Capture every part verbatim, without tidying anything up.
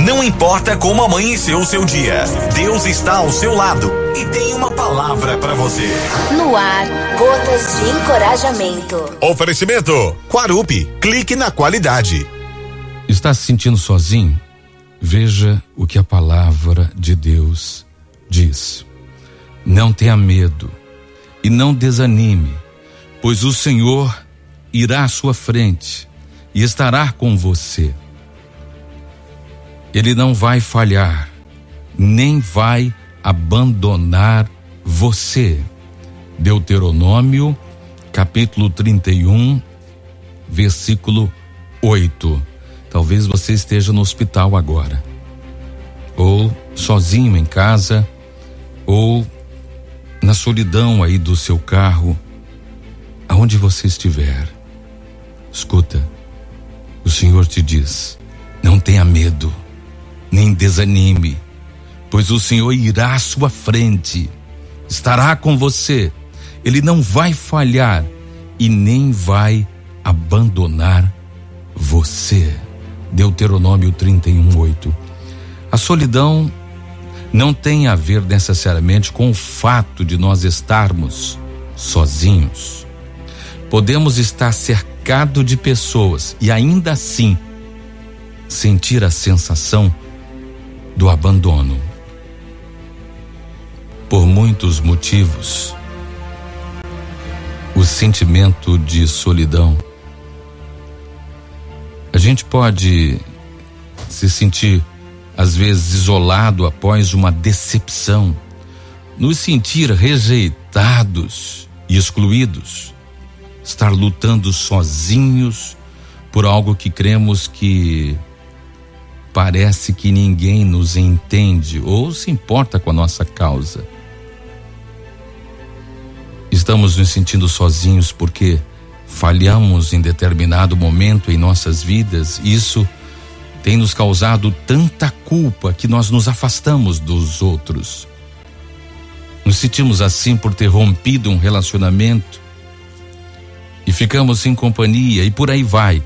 Não importa como amanheceu o seu dia, Deus está ao seu lado e tem uma palavra para você. No ar, gotas de encorajamento. Oferecimento Quarupi, clique na qualidade. Está se sentindo sozinho? Veja o que a palavra de Deus diz. Não tenha medo e não desanime, pois o Senhor irá à sua frente e estará com você. Ele não vai falhar, nem vai abandonar você. Deuteronômio, capítulo trinta e um, versículo oito. Talvez você esteja no hospital agora, ou sozinho em casa, ou na solidão aí do seu carro, aonde você estiver. Escuta, o Senhor te diz: não tenha medo, nem desanime, pois o Senhor irá à sua frente, estará com você. Ele não vai falhar e nem vai abandonar você. Deuteronômio trinta e um, oito. A solidão não tem a ver necessariamente com o fato de nós estarmos sozinhos. Podemos estar cercado de pessoas e ainda assim sentir a sensação do abandono. Por muitos motivos, o sentimento de solidão. A gente pode se sentir, às vezes, isolado após uma decepção, nos sentir rejeitados e excluídos, estar lutando sozinhos por algo que cremos que parece que ninguém nos entende ou se importa com a nossa causa. Estamos nos sentindo sozinhos porque falhamos em determinado momento em nossas vidas. Isso tem nos causado tanta culpa que nós nos afastamos dos outros. Nos sentimos assim por ter rompido um relacionamento e ficamos sem companhia e por aí vai.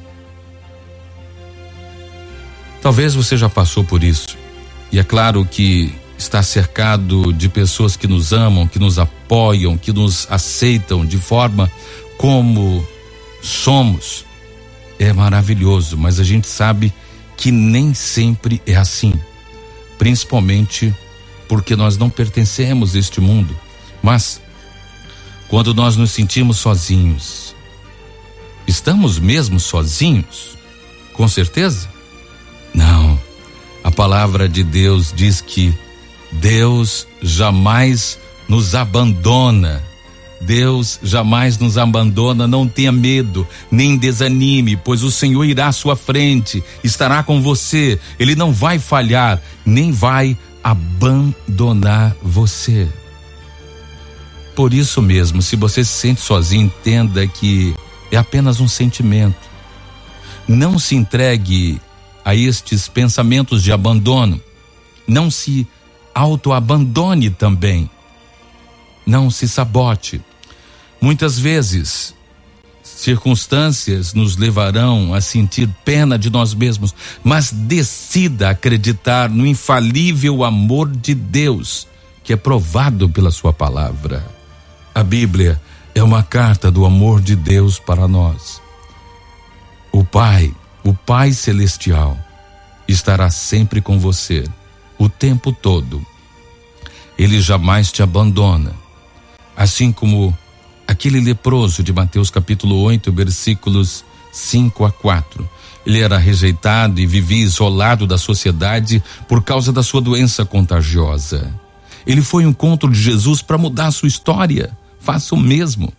Talvez você já passou por isso, e é claro que estar cercado de pessoas que nos amam, que nos apoiam, que nos aceitam de forma como somos, é maravilhoso, mas a gente sabe que nem sempre é assim, principalmente porque nós não pertencemos a este mundo. Mas quando nós nos sentimos sozinhos, estamos mesmo sozinhos? Com certeza? Não. A palavra de Deus diz que Deus jamais nos abandona. Deus jamais nos abandona. Não tenha medo, nem desanime, pois o Senhor irá à sua frente, estará com você. Ele não vai falhar, nem vai abandonar você. Por isso mesmo, se você se sente sozinho, entenda que é apenas um sentimento. Não se entregue a estes pensamentos de abandono. Não se autoabandone também. Não se sabote. Muitas vezes, circunstâncias nos levarão a sentir pena de nós mesmos, mas decida acreditar no infalível amor de Deus, que é provado pela sua palavra. A Bíblia é uma carta do amor de Deus para nós. O Pai, o Pai Celestial, estará sempre com você, o tempo todo. Ele jamais te abandona. Assim como aquele leproso de Mateus capítulo oito, versículos cinco a quatro. Ele era rejeitado e vivia isolado da sociedade por causa da sua doença contagiosa. Ele foi ao encontro de Jesus para mudar a sua história. Faça o mesmo.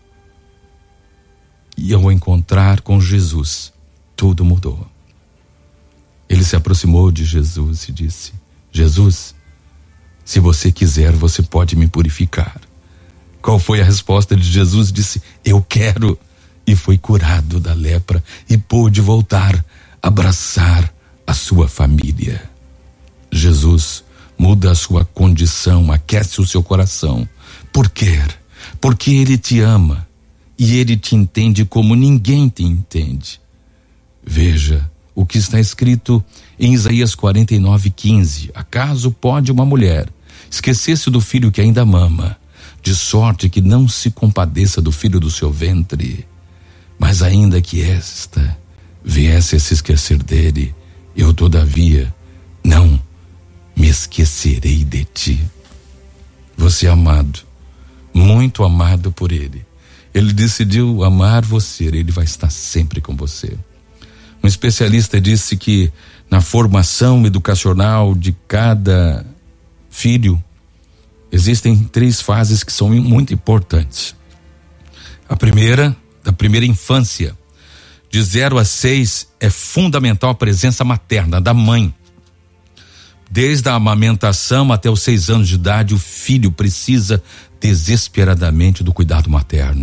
E ao encontrar com Jesus, tudo mudou. Ele se aproximou de Jesus e disse: Jesus, se você quiser, você pode me purificar. Qual foi a resposta de Jesus? Disse: eu quero. E foi curado da lepra e pôde voltar a abraçar a sua família. Jesus muda a sua condição, aquece o seu coração. Por quê? Porque Ele te ama e Ele te entende como ninguém te entende. Veja o que está escrito em Isaías quarenta e nove, quinze. Acaso pode uma mulher esquecer-se do filho que ainda mama, de sorte que não se compadeça do filho do seu ventre? Mas ainda que esta viesse a se esquecer dele, eu todavia não me esquecerei de ti. Você é amado, muito amado por ele. Ele decidiu amar você, ele vai estar sempre com você. Um especialista disse que na formação educacional de cada filho existem três fases que são muito importantes. A primeira, da primeira infância, de zero a seis, é fundamental a presença materna da mãe. Desde a amamentação até os seis anos de idade, o filho precisa desesperadamente do cuidado materno.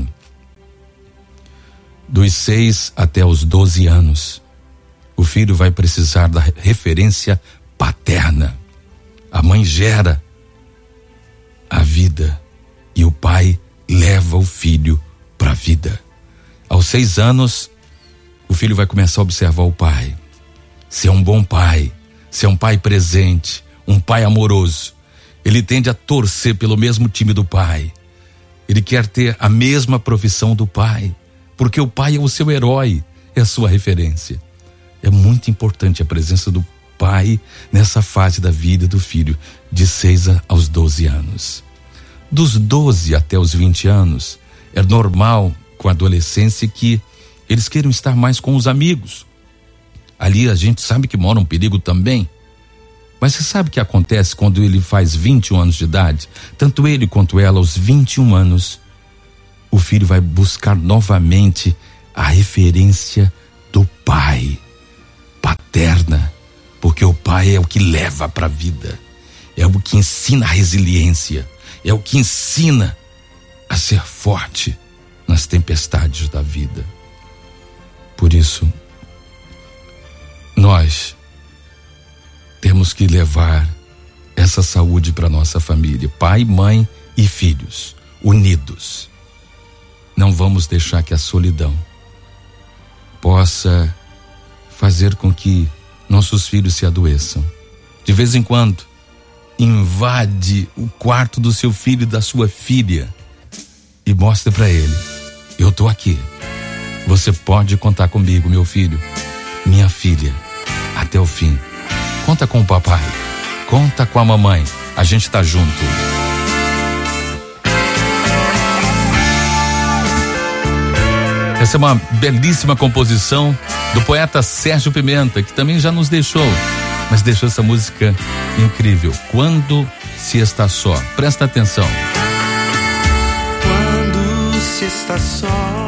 Dos seis até os doze anos, o filho vai precisar da referência paterna. A mãe gera a vida e o pai leva o filho para a vida. Aos seis anos, o filho vai começar a observar o pai, ser um bom pai, ser um pai presente, um pai amoroso. Ele tende a torcer pelo mesmo time do pai. Ele quer ter a mesma profissão do pai, porque o pai é o seu herói, é a sua referência. É muito importante a presença do pai nessa fase da vida do filho, de seis aos doze anos. Dos doze até os vinte anos, é normal com a adolescência que eles queiram estar mais com os amigos. Ali a gente sabe que mora um perigo também. Mas você sabe o que acontece quando ele faz vinte e um anos de idade? Tanto ele quanto ela, aos vinte e um anos, o filho vai buscar novamente a referência do pai, paterna, porque o pai é o que leva para a vida, é o que ensina a resiliência, é o que ensina a ser forte nas tempestades da vida. Por isso, nós temos que levar essa saúde para nossa família, pai, mãe e filhos, unidos. Não vamos deixar que a solidão possa fazer com que nossos filhos se adoeçam. De vez em quando, invade o quarto do seu filho e da sua filha e mostre para ele: eu tô aqui. Você pode contar comigo, meu filho, minha filha, até o fim. Conta com o papai, conta com a mamãe, a gente tá junto. Essa é uma belíssima composição do poeta Sérgio Pimenta, que também já nos deixou, mas deixou essa música incrível. Quando se está só. Presta atenção. Quando se está só,